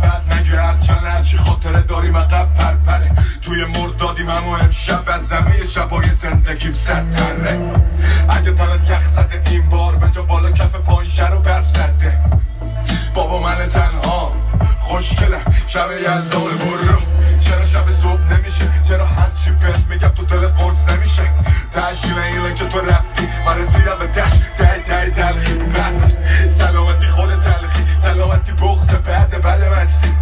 بد نگه هرچی خاطره داریم عقب پرپره توی مردادیم اما امشب از همه شبای زندگیم سرتره اگه تنت یخ زده این بار بجا بالا کف پایین شر و برف زده بابا من تنها خوشگلم شب یلدام برو چرا شب صبح نمیشه چرا هرچی بهت میگم تو دل قرص نمیشه تشکیل اینه که تو رفتی من رسیدم به دشت تای تلخی پس سلامتی خود تلخی سلامتی بغض بعد مستی